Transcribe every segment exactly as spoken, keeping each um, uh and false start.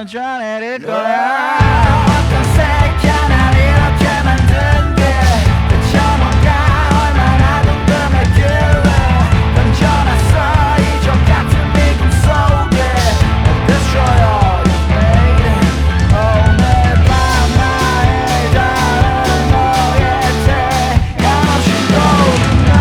전해릴 거야. 어떤 새끼야 날 이렇게 만든 게 대체 뭔가 얼마나 궁금했길래 던져놨어 이족 같은 미국 속에 Destroyer you made. 오늘 밤 나의 다른 너의 태양신도구나.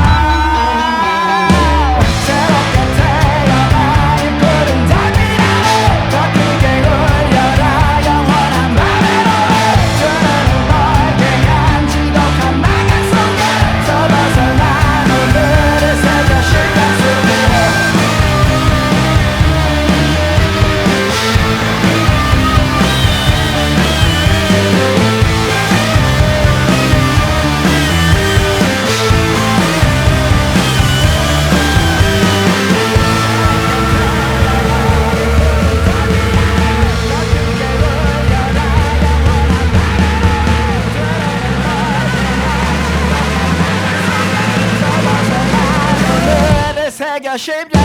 새롭게 태어나 이 푸른 달 위로 더 크게 울려라 영원한 밤의 노래. 저는 너에게 한 지독한 망각 속에서 벗어나 오늘을 새겨 실감 속으로. 새겨 십년